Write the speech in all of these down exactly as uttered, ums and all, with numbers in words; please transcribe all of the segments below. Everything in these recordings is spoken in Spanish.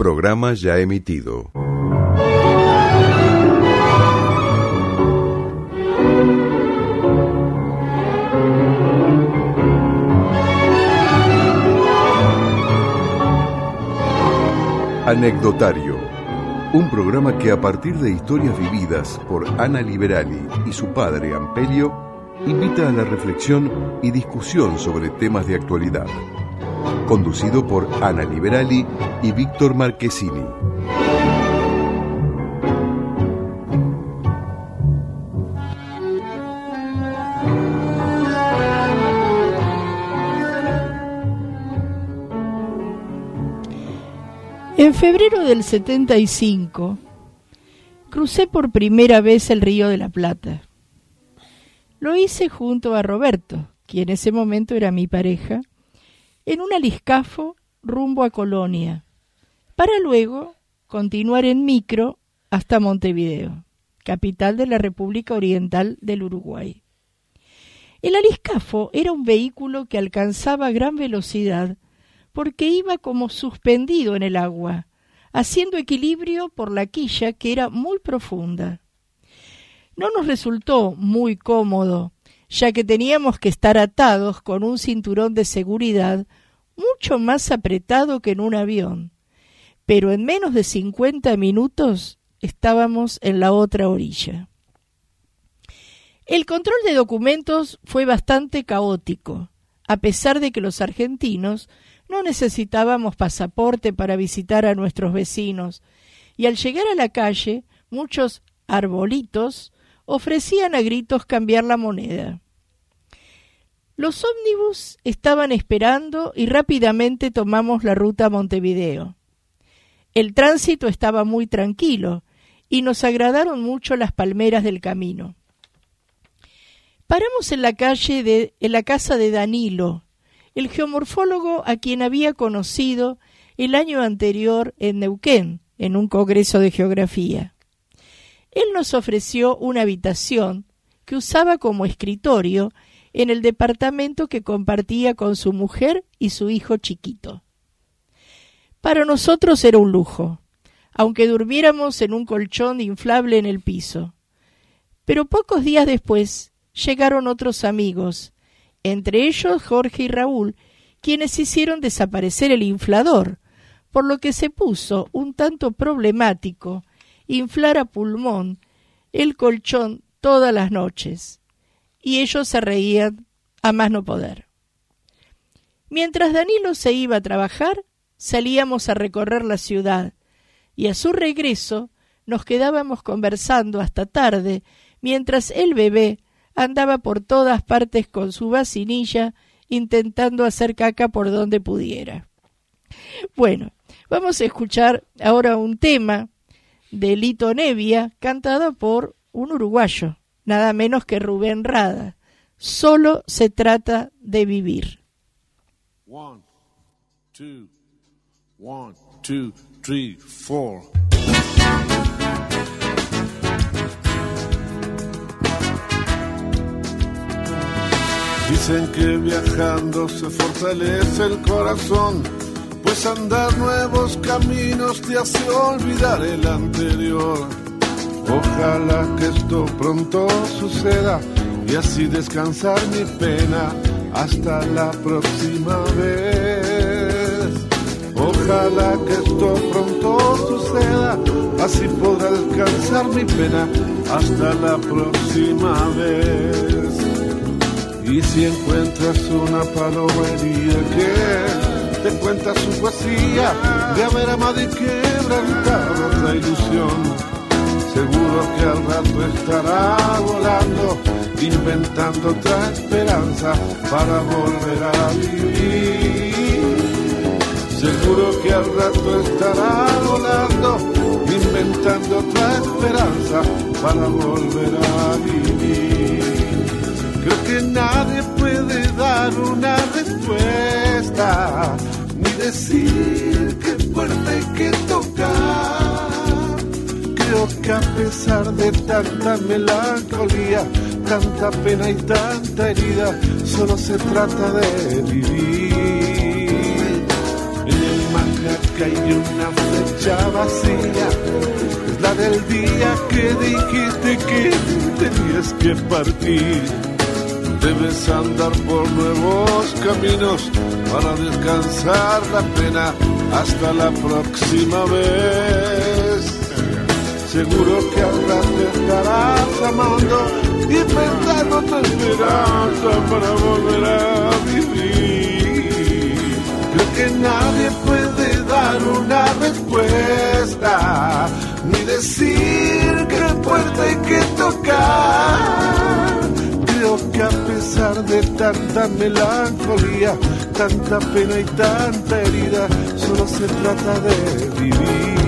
Programa ya emitido. Anecdotario, un programa que a partir de historias vividas por Ana Liberali y su padre Ampelio, invita a la reflexión y discusión sobre temas de actualidad. Conducido por Ana Liberali y Víctor Marchesini. En febrero del setenta y cinco, crucé por primera vez el Río de la Plata. Lo hice junto a Roberto, quien en ese momento era mi pareja, en un aliscafo rumbo a Colonia, para luego continuar en micro hasta Montevideo, capital de la República Oriental del Uruguay. El aliscafo era un vehículo que alcanzaba gran velocidad porque iba como suspendido en el agua, haciendo equilibrio por la quilla que era muy profunda. No nos resultó muy cómodo, ya que teníamos que estar atados con un cinturón de seguridad mucho más apretado que en un avión, pero en menos de cincuenta minutos estábamos en la otra orilla. El control de documentos fue bastante caótico, a pesar de que los argentinos no necesitábamos pasaporte para visitar a nuestros vecinos, y al llegar a la calle, muchos arbolitos ofrecían a gritos cambiar la moneda. Los ómnibus estaban esperando y rápidamente tomamos la ruta a Montevideo. El tránsito estaba muy tranquilo y nos agradaron mucho las palmeras del camino. Paramos en la calle de, en la casa de Danilo, el geomorfólogo a quien había conocido el año anterior en Neuquén, en un congreso de geografía. Él nos ofreció una habitación que usaba como escritorio en el departamento que compartía con su mujer y su hijo chiquito. Para nosotros era un lujo, aunque durmiéramos en un colchón inflable en el piso. Pero pocos días después llegaron otros amigos, entre ellos Jorge y Raúl, quienes hicieron desaparecer el inflador, por lo que se puso un tanto problemático inflar a pulmón el colchón todas las noches, y ellos se reían a más no poder. Mientras Danilo se iba a trabajar, salíamos a recorrer la ciudad, y a su regreso nos quedábamos conversando hasta tarde, mientras el bebé andaba por todas partes con su vacinilla, intentando hacer caca por donde pudiera. Bueno, vamos a escuchar ahora un tema de Lito Nevia, cantado por un uruguayo, nada menos que Rubén Rada. Solo se trata de vivir. One, two, one, two, three, four. Dicen que viajando se fortalece el corazón, pues andar nuevos caminos te hace olvidar el anterior. Ojalá que esto pronto suceda y así descansar mi pena hasta la próxima vez. Ojalá que esto pronto suceda, así podrá descansar mi pena hasta la próxima vez. Y si encuentras una paloma herida que te cuenta su poesía de haber amado y quebrantado otra ilusión, seguro que al rato estará volando, inventando otra esperanza para volver a vivir. Seguro que al rato estará volando, inventando otra esperanza para volver a vivir. Creo que nadie puede dar una respuesta, ni decir qué puerta hay que tocar. Creo que a pesar de tanta melancolía, tanta pena y tanta herida, solo se trata de vivir. En el manga blanca y una flecha vacía. Es la del día que dijiste que tenías que partir. Debes andar por nuevos caminos para descansar la pena hasta la próxima vez. Seguro que ahora te estarás amando, inventando tu esperanza para volver a vivir. Creo que nadie puede dar una respuesta, ni decir qué puerta hay que tocar. Creo que a pesar de tanta melancolía, tanta pena y tanta herida, solo se trata de vivir.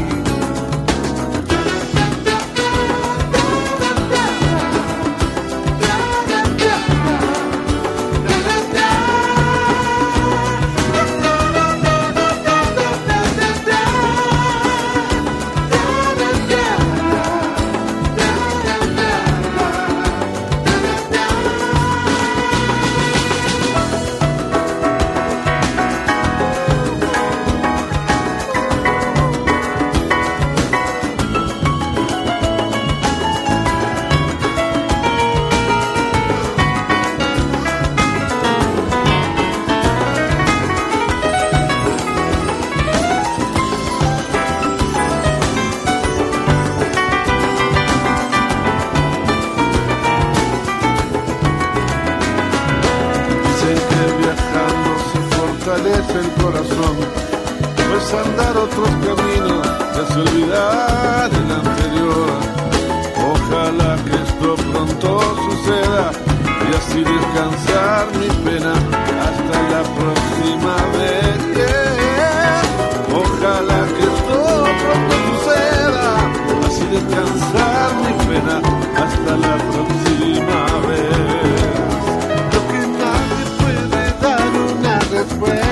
El corazón, pues andar otros caminos te hace olvidar el anterior. Ojalá que esto pronto suceda y así descansar mi pena hasta la próxima vez. Yeah. Ojalá que esto pronto suceda, así descansar mi pena hasta la próxima vez. Lo que nadie puede dar una respuesta,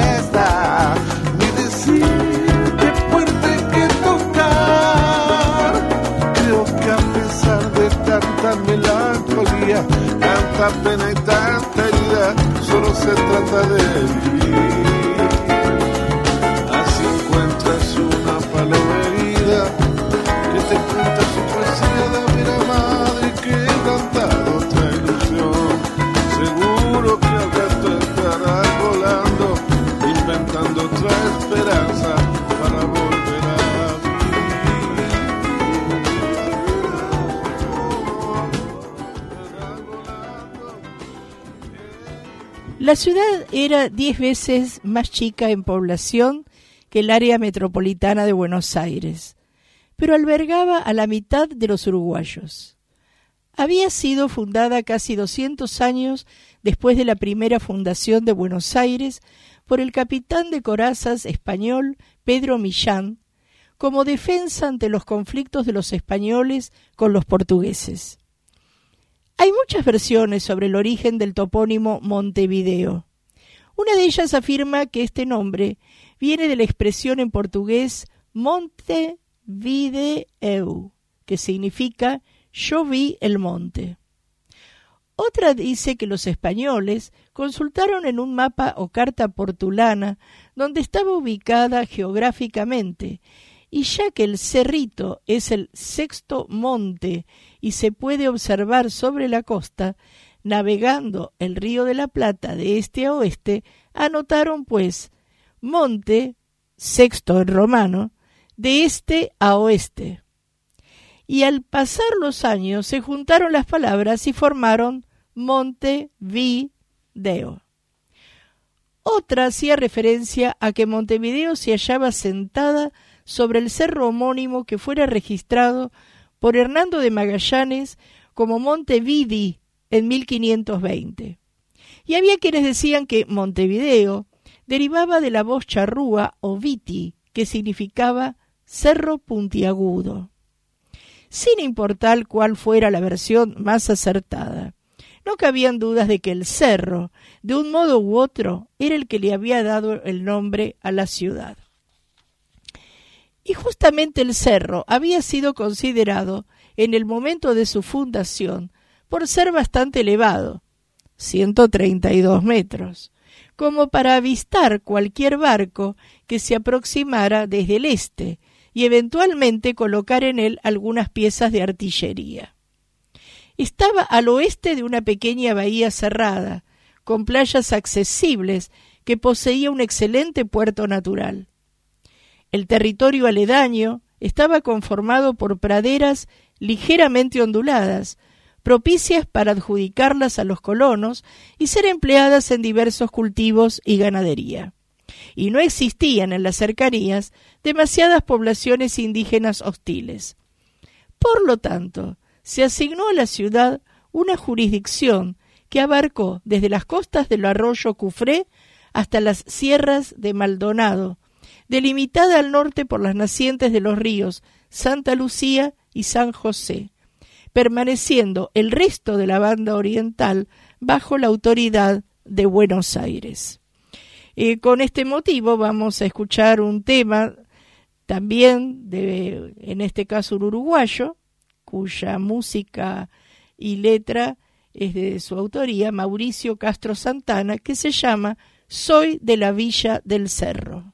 ni decir qué puerta hay que tocar. Creo que a pesar de tanta melancolía, tanta pena y tanta herida, solo se trata de vivir. Así encuentras una paloma herida que te cuenta su poesía de haber amado y que he cantado otra ilusión. Seguro que al rato estarás volando, inventando otra esperanza para volver a vivir. La ciudad era diez veces más chica en población que el área metropolitana de Buenos Aires, pero albergaba a la mitad de los uruguayos. Había sido fundada casi doscientos años después de la primera fundación de Buenos Aires por el capitán de corazas español Pedro Millán, como defensa ante los conflictos de los españoles con los portugueses. Hay muchas versiones sobre el origen del topónimo Montevideo. Una de ellas afirma que este nombre viene de la expresión en portugués Monte Videu, que significa yo vi el monte. Otra dice que los españoles consultaron en un mapa o carta portulana donde estaba ubicada geográficamente, y ya que el Cerrito es el sexto monte y se puede observar sobre la costa, navegando el río de la Plata de este a oeste, anotaron pues monte, sexto en romano, de este a oeste. Y al pasar los años se juntaron las palabras y formaron Montevideo. Otra hacía referencia a que Montevideo se hallaba sentada sobre el cerro homónimo que fuera registrado por Hernando de Magallanes como Montevidi en mil quinientos veinte. Y había quienes decían que Montevideo derivaba de la voz charrúa o viti, que significaba cerro puntiagudo. Sin importar cuál fuera la versión más acertada, no cabían dudas de que el cerro, de un modo u otro, era el que le había dado el nombre a la ciudad. Y justamente el cerro había sido considerado, en el momento de su fundación, por ser bastante elevado, ciento treinta y dos metros, como para avistar cualquier barco que se aproximara desde el este y eventualmente colocar en él algunas piezas de artillería. Estaba al oeste de una pequeña bahía cerrada, con playas accesibles que poseía un excelente puerto natural. El territorio aledaño estaba conformado por praderas ligeramente onduladas, propicias para adjudicarlas a los colonos y ser empleadas en diversos cultivos y ganadería. Y no existían en las cercanías demasiadas poblaciones indígenas hostiles. Por lo tanto, se asignó a la ciudad una jurisdicción que abarcó desde las costas del arroyo Cufré hasta las sierras de Maldonado, delimitada al norte por las nacientes de los ríos Santa Lucía y San José, permaneciendo el resto de la banda oriental bajo la autoridad de Buenos Aires. Eh, con este motivo vamos a escuchar un tema también, de, en este caso un uruguayo, cuya música y letra es de su autoría, Mauricio Castro Santana, que se llama Soy de la Villa del Cerro.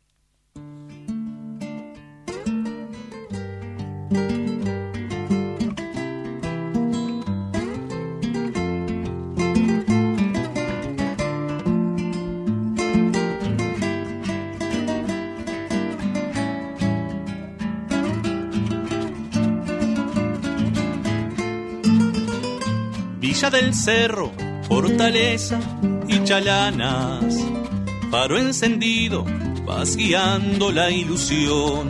Villa del Cerro, Fortaleza y Chalanas, faro encendido, vas guiando la ilusión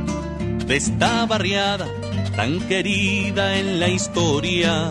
de esta barriada tan querida en la historia.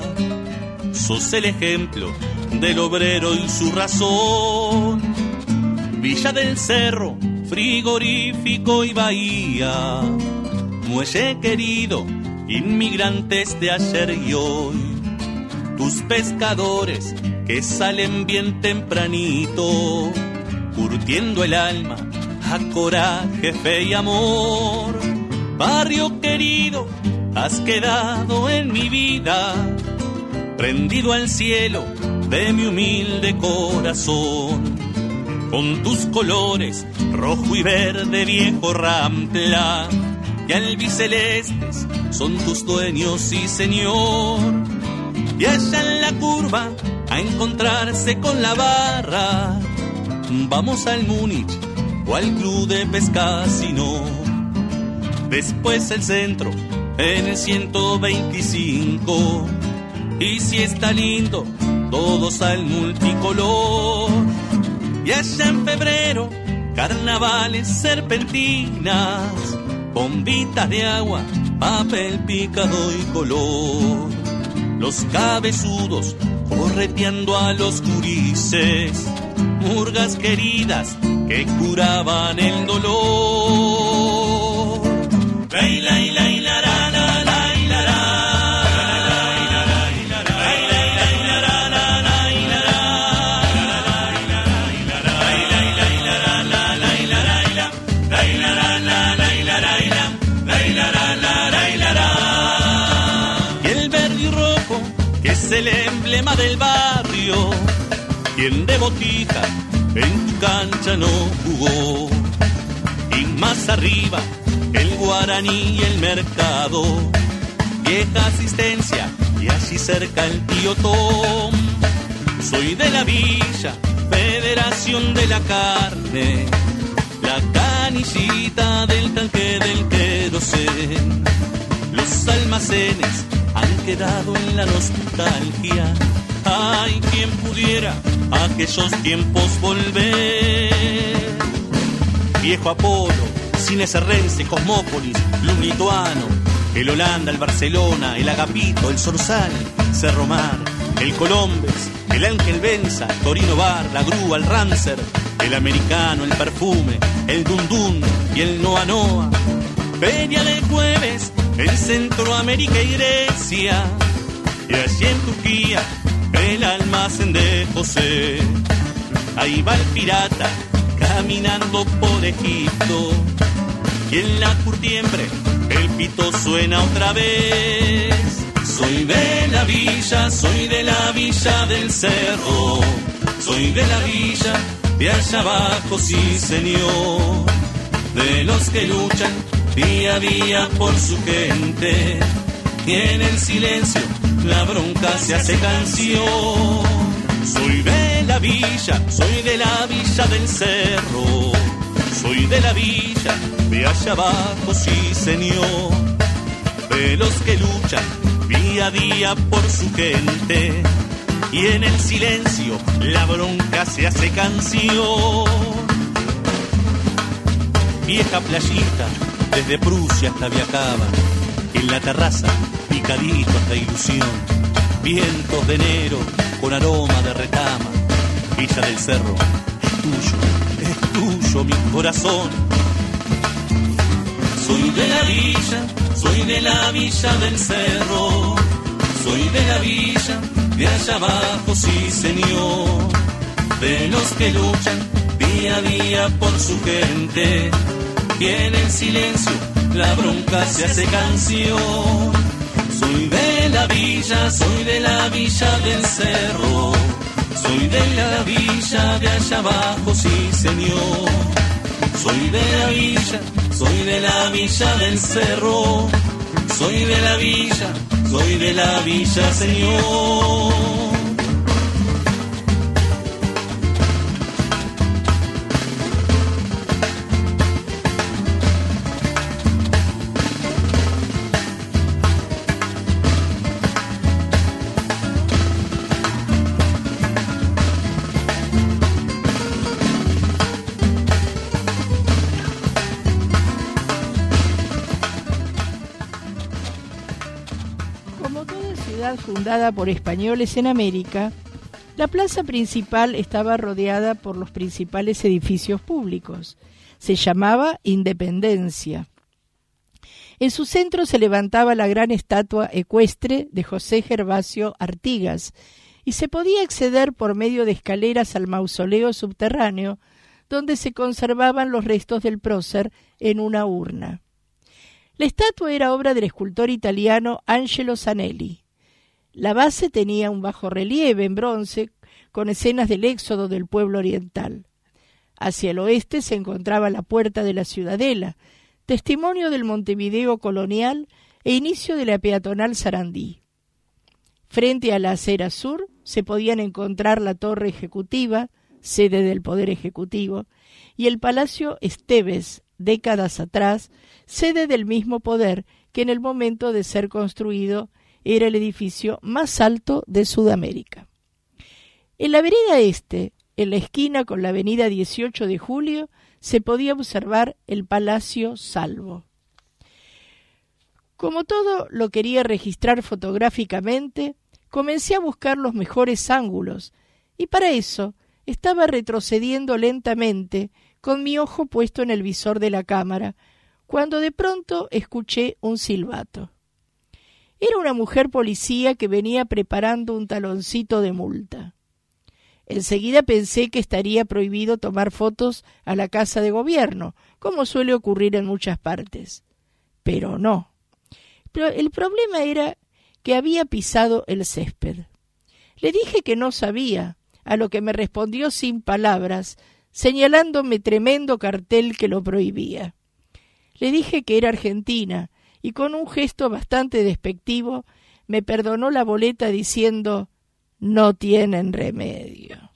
Sos el ejemplo del obrero y su razón. Villa del Cerro, frigorífico y bahía, muelle querido, inmigrantes de ayer y hoy. Tus pescadores que salen bien tempranito, curtiendo el alma a coraje, fe y amor. Barrio querido, has quedado en mi vida, prendido al cielo de mi humilde corazón. Con tus colores, rojo y verde, viejo Rampla, y albicelestes son tus dueños y señor. Y allá en la curva, a encontrarse con la barra, vamos al Múnich o al club de Pescasino. Después el centro, en el ciento veinticinco. Y si está lindo, todos al multicolor. Y allá en febrero, carnavales, serpentinas, bombitas de agua, papel picado y color. Los cabezudos correteando a los gurises, murgas queridas que curaban el dolor. Lay, lay, lay, la, la, la, la, la, la. Es el emblema del barrio, quien de botija en tu cancha no jugó. Y más arriba, el guaraní y el mercado, vieja asistencia y allí cerca el tío Tom. Soy de la villa, Federación de la Carne, la canillita del tanque del querosén. Los almacenes han quedado en la nostalgia. Ay, quien pudiera a aquellos tiempos volver. Viejo Apolo, Cine Serrense, Cosmópolis, Club Lituano, el Holanda, el Barcelona, el Agapito, el Zorzal, Cerro Mar, el Colombes, el Ángel Benza, Torino Bar, la Grúa, el Rancer, el Americano, el Perfume, el Dundún y el Noa Noa. Feria del Jueves en Centroamérica y Grecia, y allí en Turquía el almacén de José. Ahí va el pirata caminando por Egipto, y en la curtiembre el pito suena otra vez. Soy de la villa, soy de la Villa del Cerro, soy de la villa, de allá abajo, sí señor, de los que luchan día a día por su gente, y en el silencio la bronca se hace canción. Soy de la villa, soy de la villa del cerro, soy de la villa, de allá abajo, sí señor, de los que luchan día a día por su gente, y en el silencio la bronca se hace canción. Vieja playita, desde Prusia hasta Viacaba, en la terraza, picadito hasta Ilusión, vientos de enero con aroma de retama, Villa del Cerro, es tuyo, es tuyo mi corazón. Soy de la villa, soy de la villa del Cerro, soy de la villa, de allá abajo, sí señor, de los que luchan día a día por su gente, y en el silencio la bronca se hace canción. Soy de la villa, soy de la villa del Cerro, soy de la villa, de allá abajo, sí señor, soy de la villa, soy de la villa del Cerro, soy de la villa, soy de la villa, señor. Fundada por españoles en América, la plaza principal estaba rodeada por los principales edificios públicos. Se llamaba Independencia. En su centro se levantaba la gran estatua ecuestre de José Gervasio Artigas y se podía acceder por medio de escaleras al mausoleo subterráneo, donde se conservaban los restos del prócer en una urna. La estatua era obra del escultor italiano Angelo Zanelli. La base tenía un bajorrelieve en bronce con escenas del éxodo del pueblo oriental. Hacia el oeste se encontraba la puerta de la Ciudadela, testimonio del Montevideo colonial e inicio de la peatonal Sarandí. Frente a la acera sur se podían encontrar la Torre Ejecutiva, sede del Poder Ejecutivo, y el Palacio Esteves, décadas atrás, sede del mismo poder que en el momento de ser construido era el edificio más alto de Sudamérica. En la vereda este, en la esquina con la avenida dieciocho de julio, se podía observar el Palacio Salvo. Como todo lo quería registrar fotográficamente, comencé a buscar los mejores ángulos, y para eso estaba retrocediendo lentamente, con mi ojo puesto en el visor de la cámara, cuando de pronto escuché un silbato. Era una mujer policía que venía preparando un taloncito de multa. Enseguida pensé que estaría prohibido tomar fotos a la casa de gobierno, como suele ocurrir en muchas partes. Pero no. Pero el problema era que había pisado el césped. Le dije que no sabía, a lo que me respondió sin palabras, señalándome tremendo cartel que lo prohibía. Le dije que era argentina, y con un gesto bastante despectivo me perdonó la boleta diciendo: «No tienen remedio».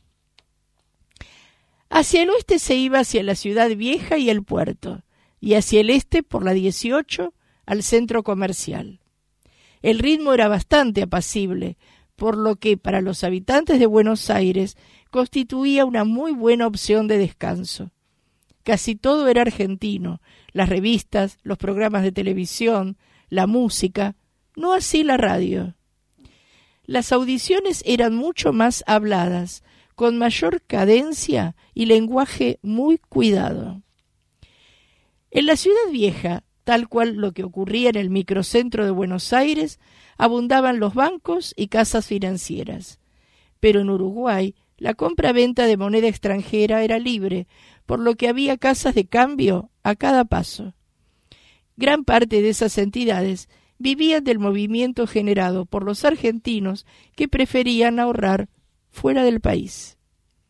Hacia el oeste se iba hacia la ciudad vieja y el puerto, y hacia el este por la dieciocho al centro comercial. El ritmo era bastante apacible, por lo que para los habitantes de Buenos Aires constituía una muy buena opción de descanso. Casi todo era argentino, las revistas, los programas de televisión, la música, no así la radio. Las audiciones eran mucho más habladas, con mayor cadencia y lenguaje muy cuidado. En la ciudad vieja, tal cual lo que ocurría en el microcentro de Buenos Aires, abundaban los bancos y casas financieras. Pero en Uruguay, la compra-venta de moneda extranjera era libre, por lo que había casas de cambio a cada paso. Gran parte de esas entidades vivían del movimiento generado por los argentinos que preferían ahorrar fuera del país.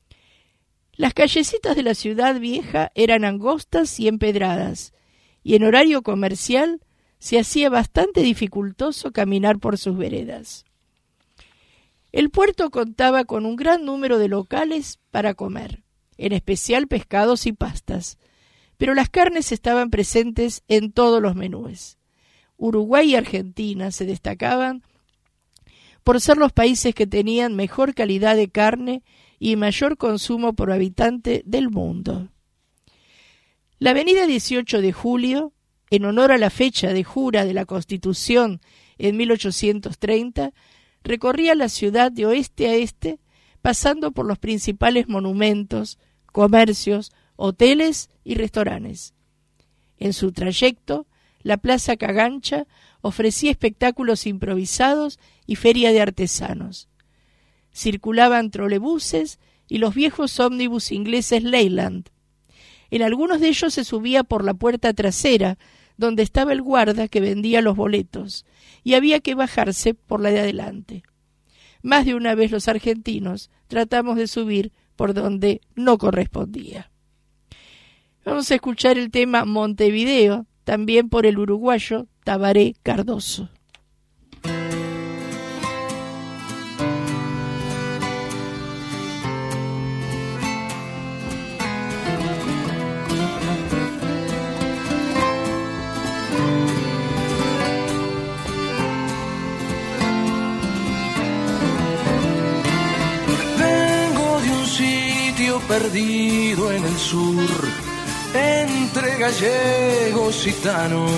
Las callecitas de la ciudad vieja eran angostas y empedradas, y en horario comercial se hacía bastante dificultoso caminar por sus veredas. El puerto contaba con un gran número de locales para comer, en especial pescados y pastas, pero las carnes estaban presentes en todos los menúes. Uruguay y Argentina se destacaban por ser los países que tenían mejor calidad de carne y mayor consumo por habitante del mundo. La avenida dieciocho de julio, en honor a la fecha de jura de la Constitución en mil ochocientos treinta, recorría la ciudad de oeste a este, pasando por los principales monumentos, comercios, hoteles y restaurantes. En su trayecto, la Plaza Cagancha ofrecía espectáculos improvisados y feria de artesanos. Circulaban trolebuses y los viejos ómnibus ingleses Leyland. En algunos de ellos se subía por la puerta trasera, donde estaba el guarda que vendía los boletos, y había que bajarse por la de adelante. Más de una vez los argentinos tratamos de subir por donde no correspondía. Vamos a escuchar el tema Montevideo, también por el uruguayo Tabaré Cardoso. Vengo de un sitio perdido en el sur, entre gallegos y gitanos.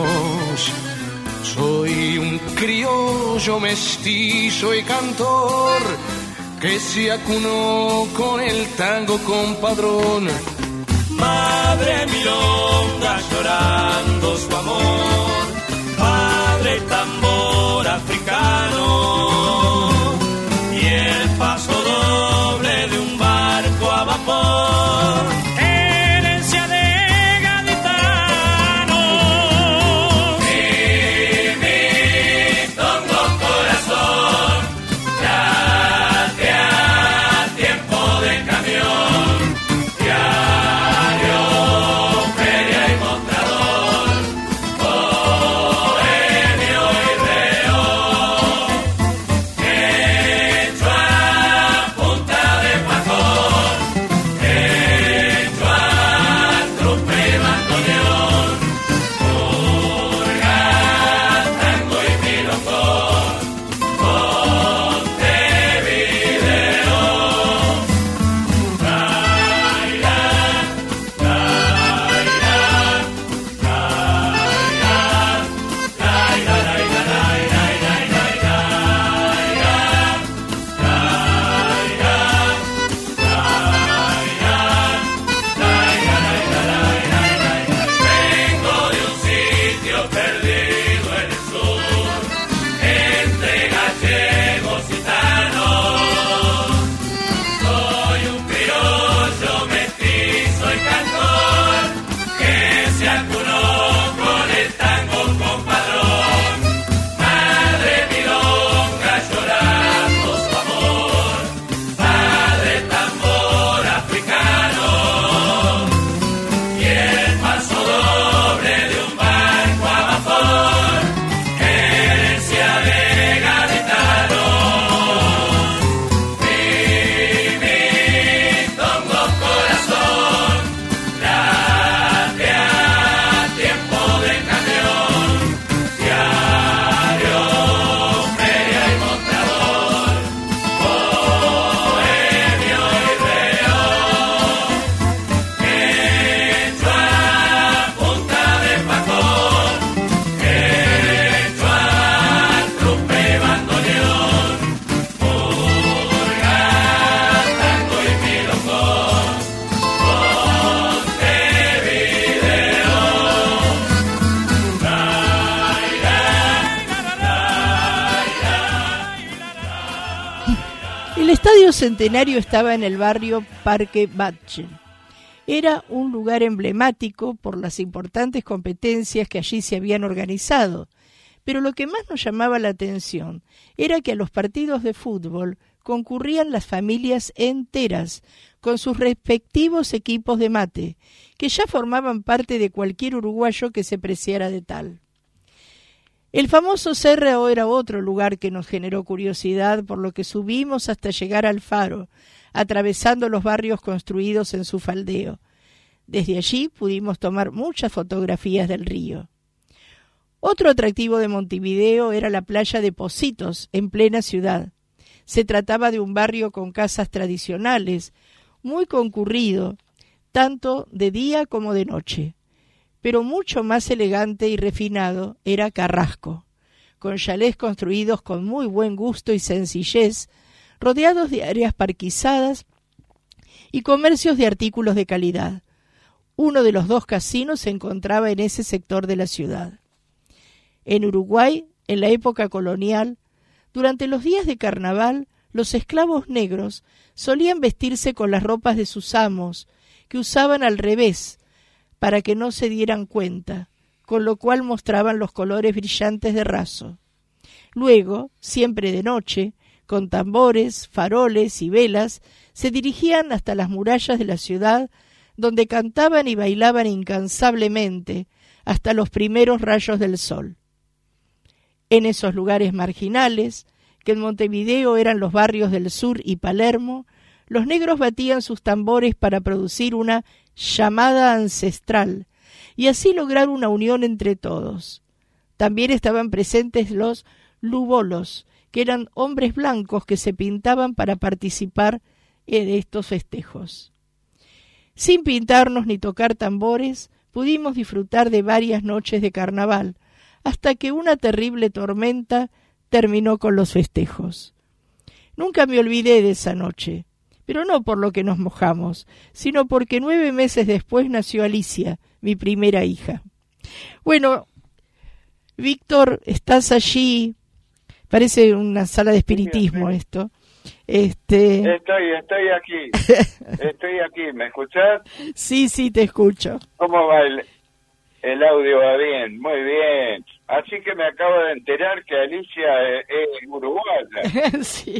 Soy un criollo mestizo y cantor que se acunó con el tango compadrón. Madre milonga llorando su amor, padre tambor africano y el paso doble de un barco a vapor. El Estadio Centenario estaba en el barrio Parque Batlle. Era un lugar emblemático por las importantes competencias que allí se habían organizado, pero lo que más nos llamaba la atención era que a los partidos de fútbol concurrían las familias enteras, con sus respectivos equipos de mate, que ya formaban parte de cualquier uruguayo que se preciara de tal. El famoso Cerro era otro lugar que nos generó curiosidad, por lo que subimos hasta llegar al faro, atravesando los barrios construidos en su faldeo. Desde allí pudimos tomar muchas fotografías del río. Otro atractivo de Montevideo era la playa de Pocitos, en plena ciudad. Se trataba de un barrio con casas tradicionales, muy concurrido, tanto de día como de noche. Pero mucho más elegante y refinado era Carrasco, con chalés construidos con muy buen gusto y sencillez, rodeados de áreas parquizadas y comercios de artículos de calidad. Uno de los dos casinos se encontraba en ese sector de la ciudad. En Uruguay, en la época colonial, durante los días de carnaval, los esclavos negros solían vestirse con las ropas de sus amos, que usaban al revés, para que no se dieran cuenta, con lo cual mostraban los colores brillantes de raso. Luego, siempre de noche, con tambores, faroles y velas, se dirigían hasta las murallas de la ciudad, donde cantaban y bailaban incansablemente hasta los primeros rayos del sol. En esos lugares marginales, que en Montevideo eran los barrios del sur y Palermo, los negros batían sus tambores para producir una llamada ancestral y así lograr una unión entre todos. También estaban presentes los lubolos, que eran hombres blancos que se pintaban para participar en estos festejos. Sin pintarnos ni tocar tambores, pudimos disfrutar de varias noches de carnaval, hasta que una terrible tormenta terminó con los festejos. Nunca me olvidé de esa noche, pero no por lo que nos mojamos, sino porque nueve meses después nació Alicia, mi primera hija. Bueno, Víctor, estás allí, parece una sala de espiritismo esto. Este... Estoy, estoy aquí, estoy aquí, ¿me escuchás? Sí, sí, te escucho. ¿Cómo va el, el audio? Va bien, muy bien. Así que me acabo de enterar que Alicia es, es uruguaya. Sí,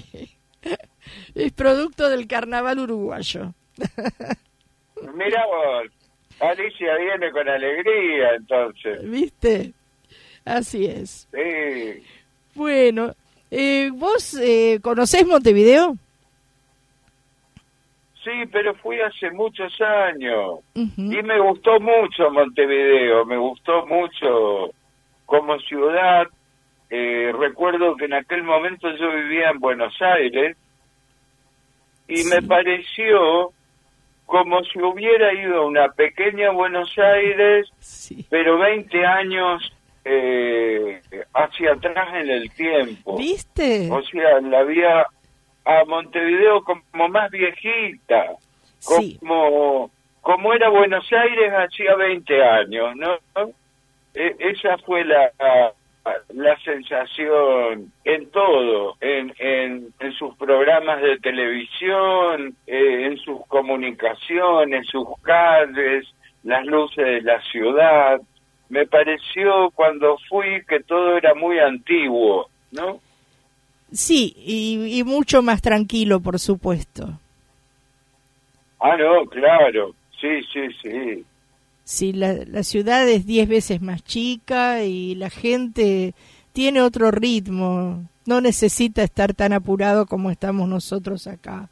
es producto del carnaval uruguayo. Mirá vos, Alicia viene con alegría, entonces. ¿Viste? Así es. Sí. Bueno, eh, ¿vos eh, conocés Montevideo? Sí, pero fui hace muchos años. Uh-huh. Y me gustó mucho Montevideo, me gustó mucho como ciudad. Eh, recuerdo que en aquel momento yo vivía en Buenos Aires y sí. Me pareció como si hubiera ido a una pequeña Buenos Aires, sí. Pero veinte años eh, hacia atrás en el tiempo. ¿Viste? O sea, la había a Montevideo como más viejita, sí. como, como era Buenos Aires hacía veinte años, ¿no? E- esa fue la... la sensación en todo, en, en, en sus programas de televisión, eh, en sus comunicaciones, sus calles, las luces de la ciudad. Me pareció cuando fui que todo era muy antiguo, ¿no? Sí, y, y mucho más tranquilo, por supuesto. Ah, no, claro, sí, sí, sí. Sí, la, la ciudad es diez veces más chica y la gente tiene otro ritmo, no necesita estar tan apurado como estamos nosotros acá.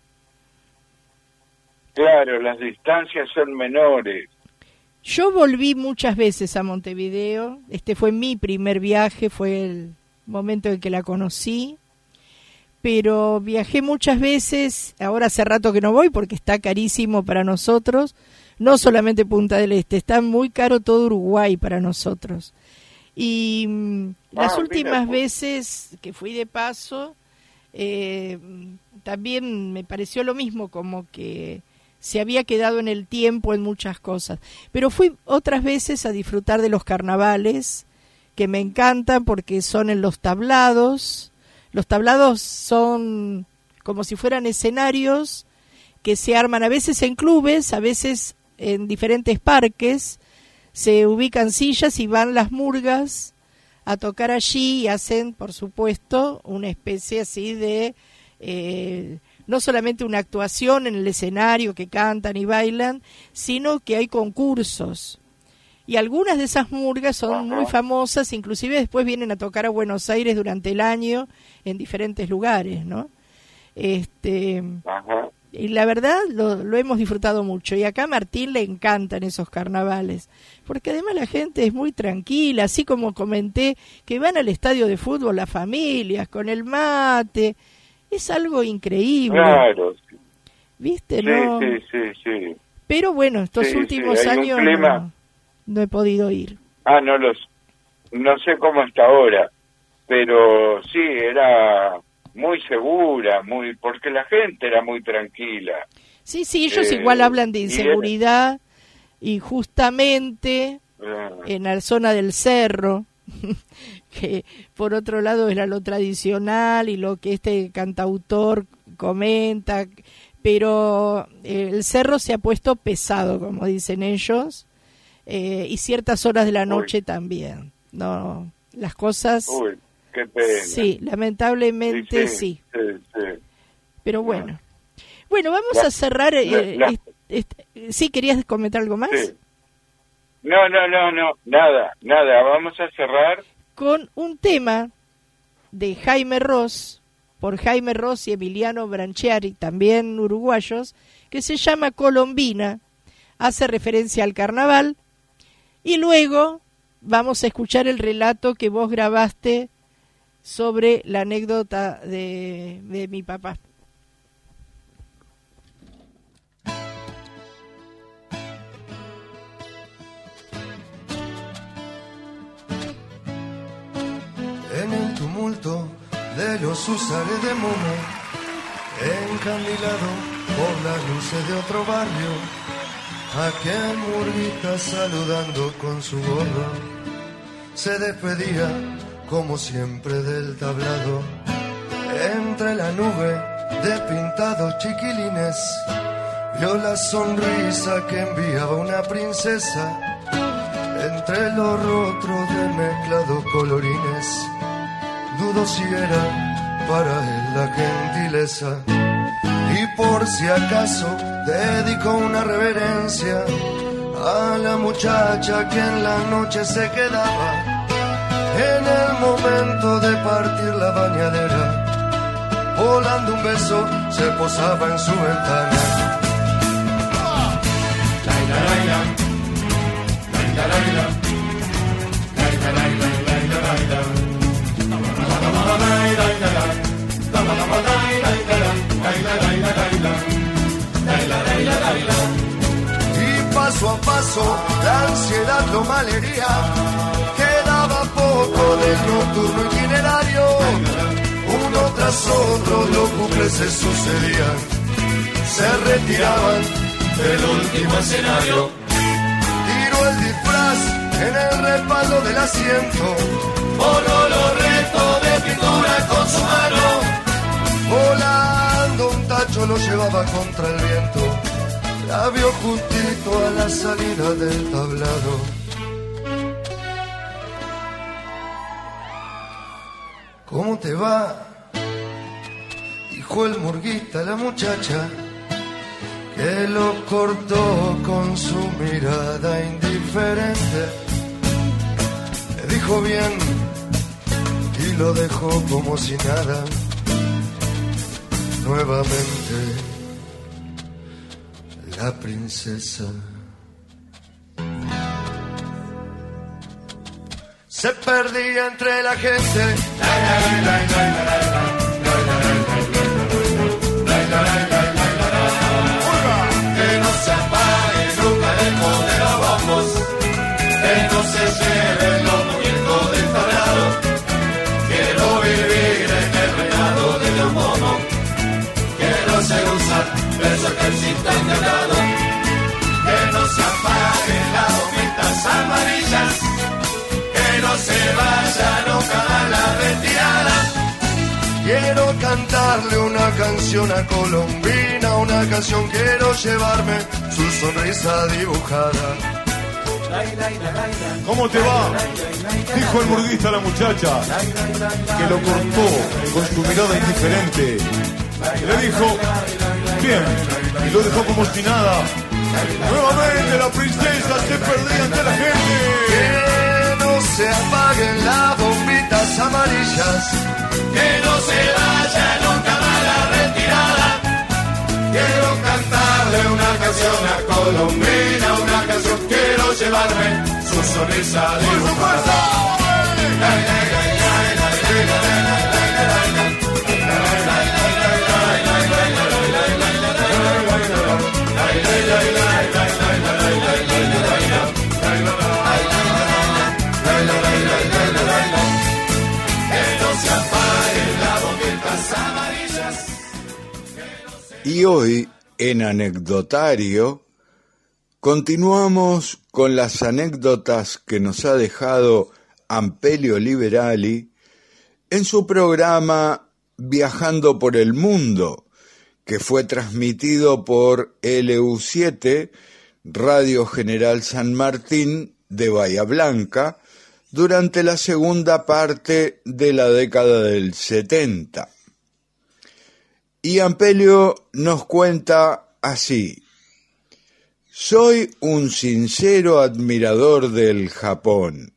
Claro, las distancias son menores. Yo volví muchas veces a Montevideo, este fue mi primer viaje, fue el momento en que la conocí, pero viajé muchas veces, ahora hace rato que no voy porque está carísimo para nosotros. No solamente Punta del Este, está muy caro todo Uruguay para nosotros. Y mm, las ah, últimas mira. veces que fui de paso, eh, también me pareció lo mismo, como que se había quedado en el tiempo en muchas cosas. Pero fui otras veces a disfrutar de los carnavales, que me encantan porque son en los tablados. Los tablados son como si fueran escenarios que se arman a veces en clubes, a veces en diferentes parques, se ubican sillas y van las murgas a tocar allí y hacen, por supuesto, una especie así de eh, no solamente una actuación en el escenario que cantan y bailan, sino que hay concursos. Y algunas de esas murgas son muy famosas, inclusive después vienen a tocar a Buenos Aires durante el año en diferentes lugares, ¿no? Este, Ajá. Y la verdad lo, lo hemos disfrutado mucho. Y acá a Martín le encantan esos carnavales, porque además la gente es muy tranquila, así como comenté que van al estadio de fútbol las familias con el mate. Es algo increíble. Claro. ¿Viste? Sí, ¿No? sí, sí, sí. Pero bueno, estos Sí, últimos sí, hay un años clima. no, no he podido ir. Ah, no los, no sé cómo está ahora, pero sí, era muy segura, muy, porque la gente era muy tranquila. Sí, sí, ellos Eh, igual hablan de y inseguridad y justamente Ah, en la zona del cerro, que por otro lado era lo tradicional y lo que este cantautor comenta, pero eh, el cerro se ha puesto pesado, como dicen ellos, eh, y ciertas horas de la noche Uy. también. No, las cosas, Uy, qué pena. sí, lamentablemente sí, sí, sí. pero bueno. Bueno, vamos La- a cerrar. eh, la- est- est- ¿Sí querías comentar algo más? Sí. No, no, no, no, nada, nada. Vamos a cerrar. Con un tema de Jaime Ross, por Jaime Ross y Emiliano Branchiari, también uruguayos, que se llama Colombina, hace referencia al carnaval, y luego vamos a escuchar el relato que vos grabaste sobre la anécdota de, de mi papá. En el tumulto de los usares de Momo, encandilado por las luces de otro barrio, aquel murguita saludando con su gorro, se despedía como siempre del tablado. Entre la nube de pintados chiquilines, vio la sonrisa que enviaba una princesa. Entre los rostros de mezclados colorines, dudo si era para él la gentileza. Y por si acaso dedicó una reverencia a la muchacha que en la noche se quedaba. En el momento de partir la bañadera, volando un beso se posaba en su ventana. Laila, laila, laila, laila, laila, laila, laila, laila. Y paso a paso la ansiedad lo malhería, quedaba poco del nocturno itinerario. Uno tras otro los bucles se sucedían, se retiraban del último escenario. Tiró el disfraz en el respaldo del asiento, borró los restos de pintura con su mano. Volando un tacho lo llevaba contra el viento, la vio justito a la salida del tablado. ¿Cómo te va? Dijo el murguista a la muchacha, que lo cortó con su mirada indiferente. Le dijo bien y lo dejó como si nada. Nuevamente la princesa se perdía entre la gente. Que no se apague nunca el poder a vamos, que no se lleven los muñecos del tablado. Quiero vivir en el reinado de los momos, quiero ser usar versos que existan de lado. Que no se apaguen las hojitas amarillas, que no se vaya nunca a la retirada. Quiero cantarle una canción a Colombina, una canción quiero llevarme su sonrisa dibujada. ¿Cómo te va? Dijo el murguista a la muchacha, que lo cortó con su mirada indiferente. Le dijo, bien, y lo dejó como si nada. Nuevamente la princesa se perdía ante la gente. Que no se apaguen las bombitas amarillas, que no se vaya nunca más la retirada. Quiero cantarle una canción a Colombina, una canción, quiero llevarme su sonrisa dibujada. Y hoy, en Anecdotario, continuamos con las anécdotas que nos ha dejado Ampelio Liberali en su programa Viajando por el Mundo, que fue transmitido por L U siete, Radio General San Martín de Bahía Blanca, durante la segunda parte de la década del setenta. Y Ampelio nos cuenta así: soy un sincero admirador del Japón.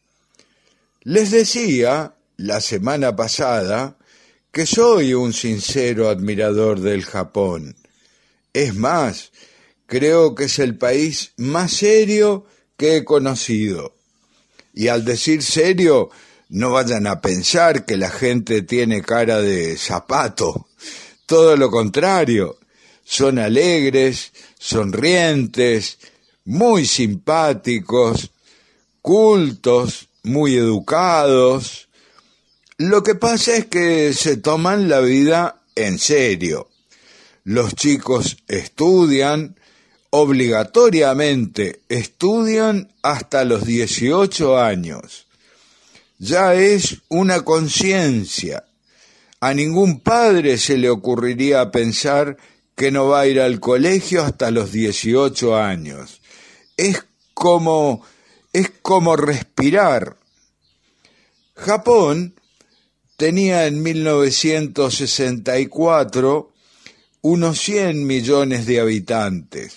Les decía la semana pasada que soy un sincero admirador del Japón. Es más, creo que es el país más serio que he conocido. Y al decir serio, no vayan a pensar que la gente tiene cara de zapato. Todo lo contrario, son alegres, sonrientes, muy simpáticos, cultos, muy educados. Lo que pasa es que se toman la vida en serio. Los chicos estudian, obligatoriamente estudian hasta los dieciocho años. Ya es una conciencia. A ningún padre se le ocurriría pensar que no va a ir al colegio hasta los dieciocho años. Es como, es como respirar. Japón tenía en mil novecientos sesenta y cuatro unos cien millones de habitantes.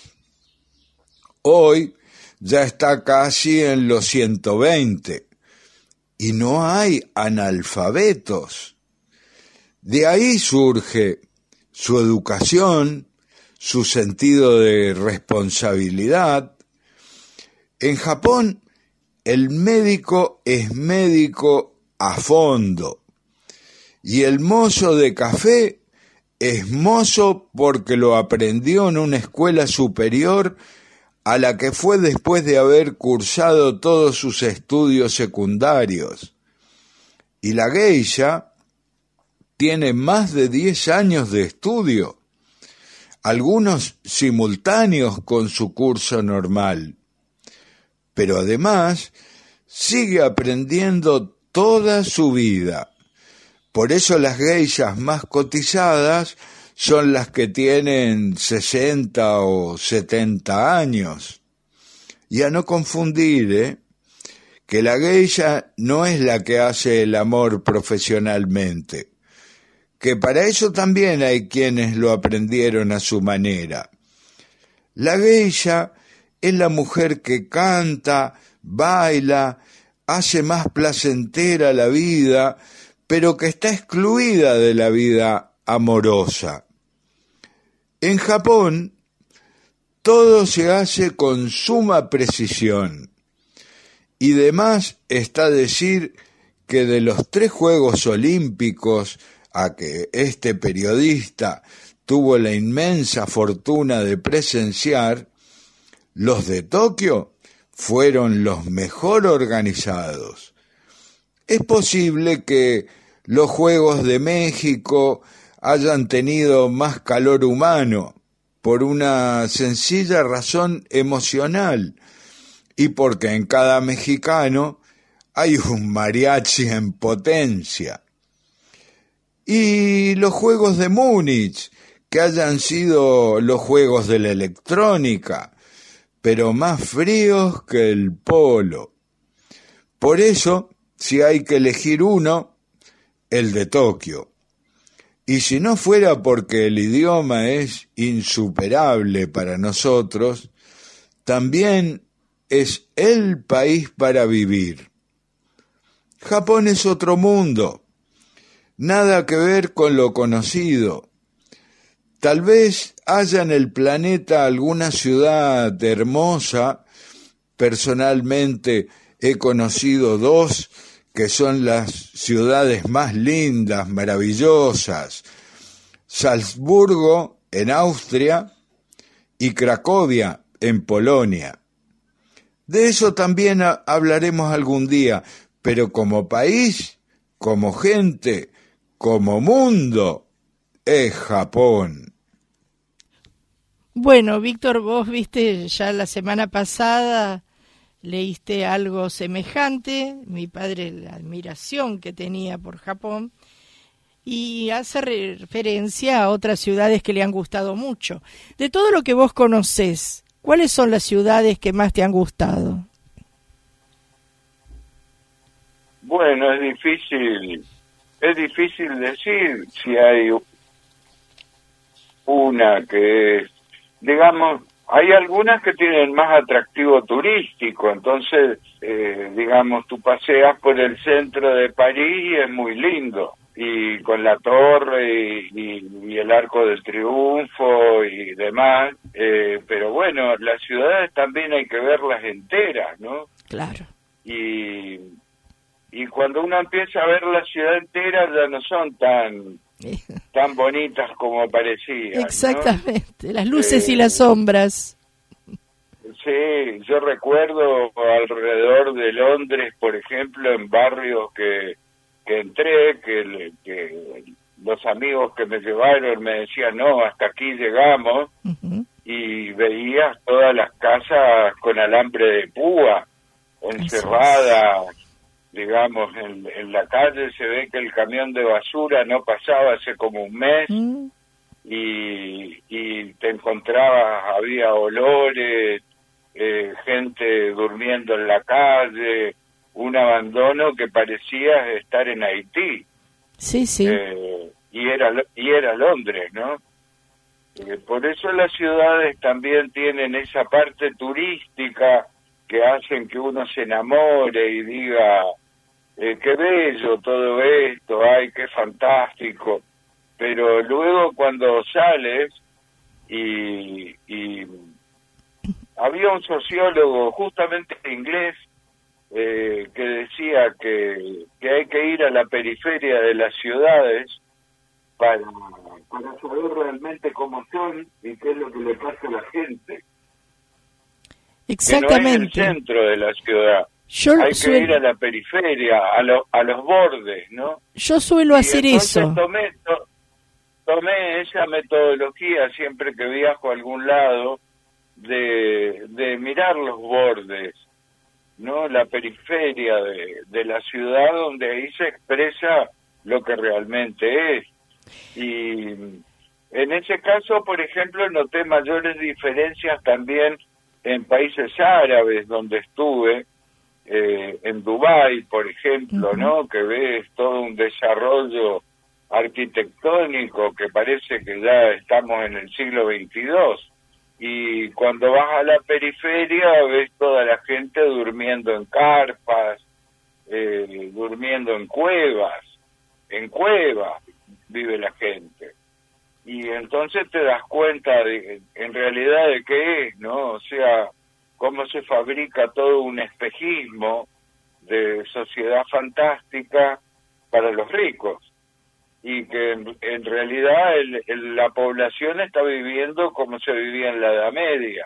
Hoy ya está casi en los ciento veinte y no hay analfabetos. De ahí surge su educación, su sentido de responsabilidad. En Japón, el médico es médico a fondo y el mozo de café es mozo porque lo aprendió en una escuela superior a la que fue después de haber cursado todos sus estudios secundarios. Y la geisha tiene más de diez años de estudio, algunos simultáneos con su curso normal, pero además sigue aprendiendo toda su vida. Por eso las geishas más cotizadas son las que tienen sesenta o setenta años. Y a no confundir, ¿eh? que la geisha no es la que hace el amor profesionalmente, que para eso también hay quienes lo aprendieron a su manera. La geisha es la mujer que canta, baila, hace más placentera la vida, pero que está excluida de la vida amorosa. En Japón, todo se hace con suma precisión. Y demás está decir que de los tres Juegos Olímpicos a que este periodista tuvo la inmensa fortuna de presenciar, los de Tokio fueron los mejor organizados. Es posible que los Juegos de México hayan tenido más calor humano por una sencilla razón emocional y porque en cada mexicano hay un mariachi en potencia. Y los Juegos de Múnich, que hayan sido los Juegos de la electrónica, pero más fríos que el polo. Por eso, si hay que elegir uno, el de Tokio. Y si no fuera porque el idioma es insuperable para nosotros, también es el país para vivir. Japón es otro mundo, nada que ver con lo conocido. Tal vez haya en el planeta alguna ciudad hermosa. Personalmente he conocido dos que son las ciudades más lindas, maravillosas: Salzburgo en Austria y Cracovia en Polonia. De eso también a- hablaremos algún día, pero como país, como gente, como mundo, es Japón. Bueno, Víctor, vos viste ya la semana pasada, leíste algo semejante, mi padre, la admiración que tenía por Japón, y hace referencia a otras ciudades que le han gustado mucho. De todo lo que vos conocés, ¿cuáles son las ciudades que más te han gustado? Bueno, es difícil, es difícil decir si hay una que es, digamos, hay algunas que tienen más atractivo turístico, entonces, eh, digamos, tú paseas por el centro de París y es muy lindo, y con la torre y, y, y el Arco del Triunfo y demás, eh, pero bueno, las ciudades también hay que verlas enteras, ¿no? Claro. Y, y cuando uno empieza a ver la ciudad entera ya no son tan tan bonitas como parecían, Exactamente, ¿no? las luces Eh, y las sombras. Sí, yo recuerdo alrededor de Londres, por ejemplo, en barrios que, que entré, que, le- que los amigos que me llevaron me decían, no, hasta aquí llegamos, Ujú. y veías todas las casas con alambre de púa, encerradas, digamos, en, en la calle. Se ve que el camión de basura no pasaba hace como un mes, Mm, y, y te encontrabas, había olores, eh, gente durmiendo en la calle, un abandono que parecía estar en Haití. Sí, sí. Eh, y era y era Londres, ¿no? Eh, por eso las ciudades también tienen esa parte turística que hacen que uno se enamore y diga, eh, qué bello todo esto, ay, qué fantástico. Pero luego cuando sales, y, y había un sociólogo justamente inglés eh, que decía que, que hay que ir a la periferia de las ciudades para, para saber realmente cómo son y qué es lo que le pasa a la gente. Exactamente. Que no es el centro de la ciudad. Yo Hay que suelo- ir a la periferia, a, lo- a los bordes, ¿no? Yo suelo Y hacer entonces eso. Tomé, to- tomé esa metodología siempre que viajo a algún lado, de, de mirar los bordes, ¿no? La periferia de, de la ciudad, donde ahí se expresa lo que realmente es. Y en ese caso, por ejemplo, noté mayores diferencias también en países árabes donde estuve, eh, en Dubái, por ejemplo, ¿no? Que ves todo un desarrollo arquitectónico que parece que ya estamos en el siglo veintidós. Y cuando vas a la periferia ves toda la gente durmiendo en carpas, eh, durmiendo en cuevas, en cuevas vive la gente. Y entonces te das cuenta de, en realidad, de qué es, ¿no? O sea, cómo se fabrica todo un espejismo de sociedad fantástica para los ricos. Y que en, en realidad el, el- la población está viviendo como se vivía en la Edad Media.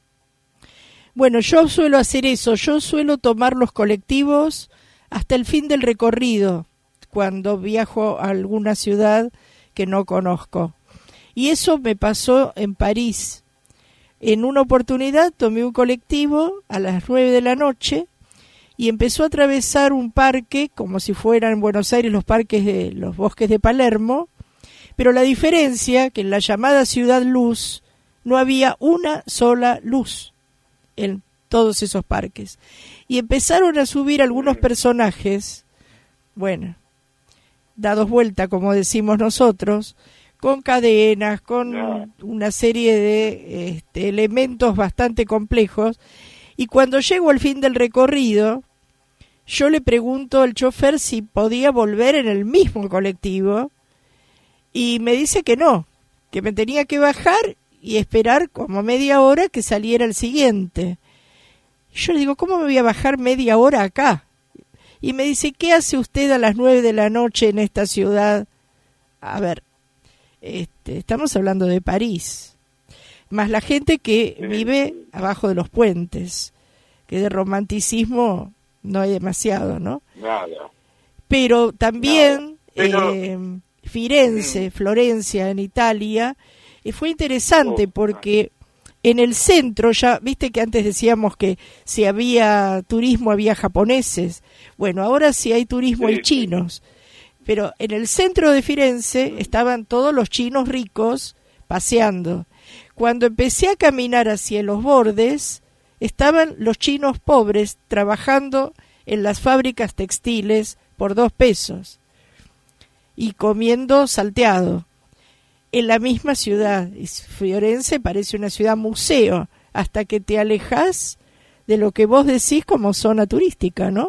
Bueno, yo suelo hacer eso. Yo suelo tomar los colectivos hasta el fin del recorrido cuando viajo a alguna ciudad que no conozco. Y eso me pasó en París. En una oportunidad tomé un colectivo a las nueve de la noche y empezó a atravesar un parque, como si fueran en Buenos Aires los parques de los bosques de Palermo, pero la diferencia que en la llamada Ciudad Luz no había una sola luz en todos esos parques. Y empezaron a subir algunos personajes, bueno, dados vuelta, como decimos nosotros, con cadenas, con No. una serie de este, elementos bastante complejos. Y cuando llego al fin del recorrido, yo le pregunto al chofer si podía volver en el mismo colectivo y me dice que no, que me tenía que bajar y esperar como media hora que saliera el siguiente. Yo le digo, ¿cómo me voy a bajar media hora acá? Y me dice, ¿qué hace usted a las nueve de la noche en esta ciudad? A ver, este, estamos hablando de París, más la gente que Sí. vive abajo de los puentes, que de romanticismo no hay demasiado, ¿no? Nada. Pero también Pero- eh, Firenze, Florencia, en Italia, eh, fue interesante Oh, porque en el centro, ya viste que antes decíamos que si había turismo había japoneses, bueno, ahora si hay turismo Sí, hay sí. chinos, pero en el centro de Firenze estaban todos los chinos ricos paseando. Cuando empecé a caminar hacia los bordes, estaban los chinos pobres trabajando en las fábricas textiles por dos pesos y comiendo salteado en la misma ciudad. Y Firenze parece una ciudad museo hasta que te alejas de lo que vos decís como zona turística, ¿no?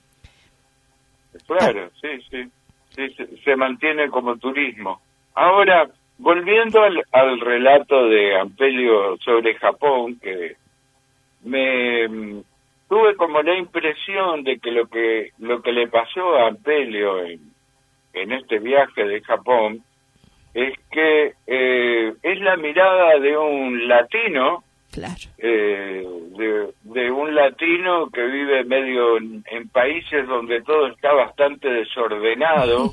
Claro, sí, sí, sí, se, se mantiene como turismo. Ahora, volviendo al, al relato de Ampelio sobre Japón, que me mm, tuve como la impresión de que lo que lo que le pasó a Ampelio en, en este viaje de Japón es que eh, es la mirada de un latino, Claro. eh, de, de un latino que vive medio en, en países donde todo está bastante desordenado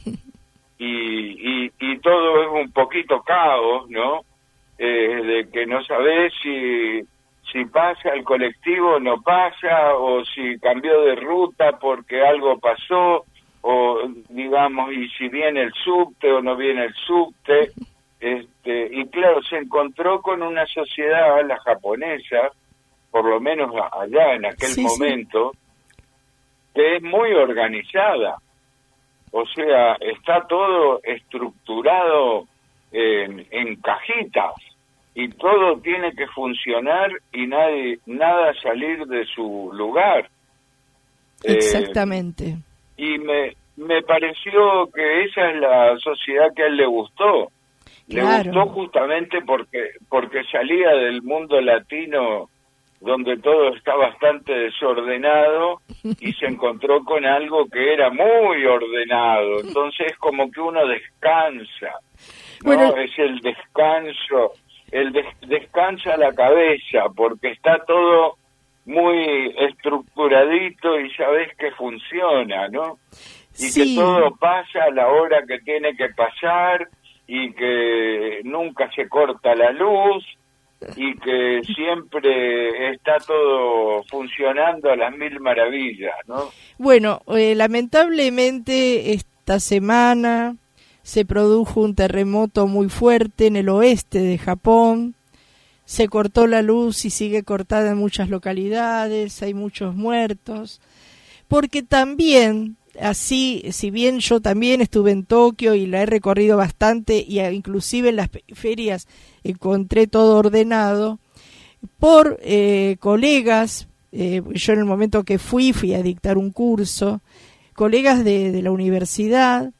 y, y, y todo es un poquito caos, ¿no? Eh, de que no sabés si, si pasa el colectivo o no pasa, o si cambió de ruta porque algo pasó, o digamos, y si viene el subte o no viene el subte. Este, y claro, se encontró con una sociedad, la japonesa, por lo menos allá en aquel Sí, sí. momento, que es muy organizada. O sea, está todo estructurado en, en cajitas y todo tiene que funcionar y nadie, nada salir de su lugar. Eh, Exactamente. y me, me pareció que esa es la sociedad que a él le gustó. Le Claro. gustó justamente porque porque salía del mundo latino donde todo está bastante desordenado y se encontró con algo que era muy ordenado. Entonces como que uno descansa, ¿no? Bueno. Es el descanso, el des- descansa la cabeza porque está todo muy estructuradito y sabes que funciona, ¿no? Y Sí. que todo pasa a la hora que tiene que pasar y que nunca se corta la luz y que siempre está todo funcionando a las mil maravillas, ¿no? Bueno, eh, lamentablemente esta semana se produjo un terremoto muy fuerte en el oeste de Japón. Se cortó la luz y sigue cortada en muchas localidades, hay muchos muertos, porque también, así, si bien yo también estuve en Tokio y la he recorrido bastante, y inclusive en las ferias encontré todo ordenado, por eh, colegas, eh, yo en el momento que fui, fui a dictar un curso, colegas de, de la universidad,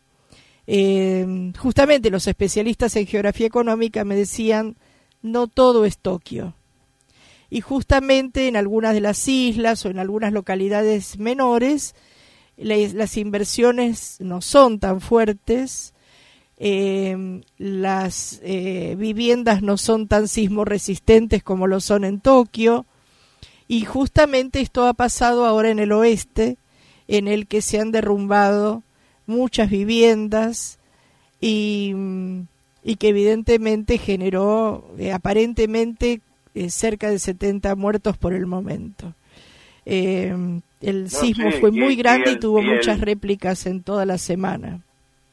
eh, justamente los especialistas en geografía económica me decían, no todo es Tokio. Y justamente en algunas de las islas o en algunas localidades menores, las, las inversiones no son tan fuertes, eh, las eh, viviendas no son tan sismoresistentes como lo son en Tokio, y justamente esto ha pasado ahora en el oeste, en el que se han derrumbado muchas viviendas y, y que evidentemente generó eh, aparentemente eh, cerca de setenta muertos por el momento. Eh, el No, sismo sí, fue y- muy grande y y, el- tuvo y el- muchas réplicas en toda la semana.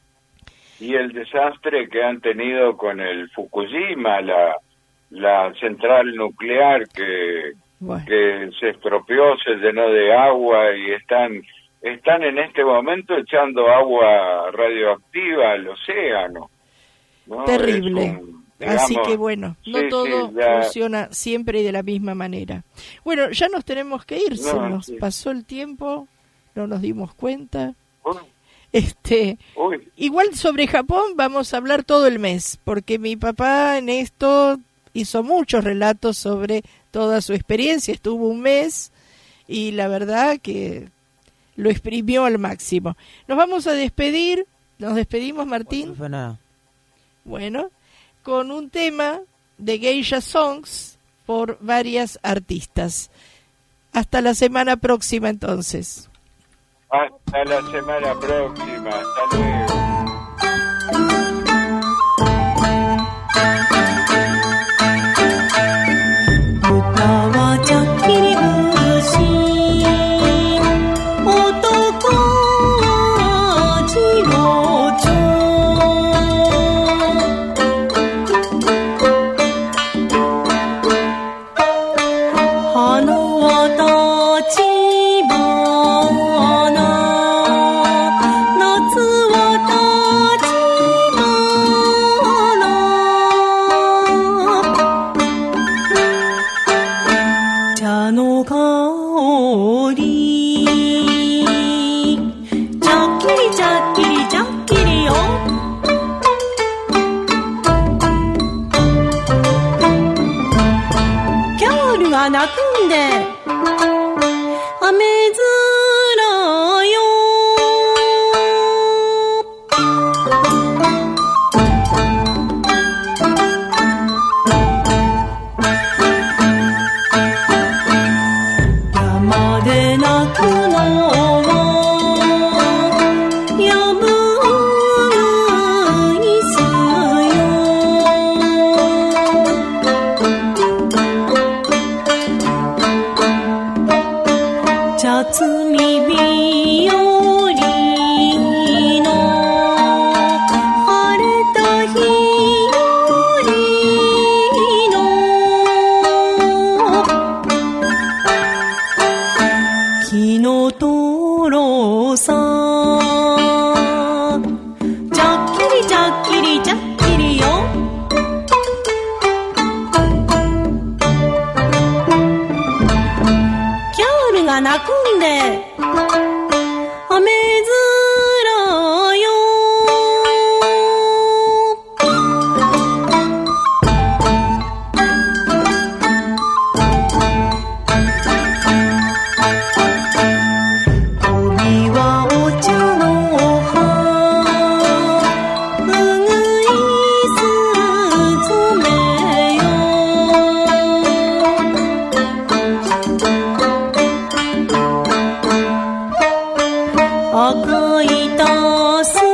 Y el desastre que han tenido con el Fukushima, la, la central nuclear que, Bueno, que se estropeó, se llenó de agua y están están en este momento echando agua radioactiva al océano, ¿no? Terrible. Un, digamos, así que bueno, no sí, todo sí, ya... funciona siempre y de la misma manera. Bueno, ya nos tenemos que ir, no, se nos sí. pasó el tiempo, no nos dimos cuenta. Uy. Este, Uy. Igual sobre Japón vamos a hablar todo el mes, porque mi papá en esto hizo muchos relatos sobre toda su experiencia, estuvo un mes y la verdad que lo exprimió al máximo. Nos vamos a despedir, nos despedimos, Martín. No fue nada. Bueno, con un tema de Geisha Songs por varias artistas. Hasta la semana próxima entonces. Hasta la semana próxima. Hasta luego. 赤いたす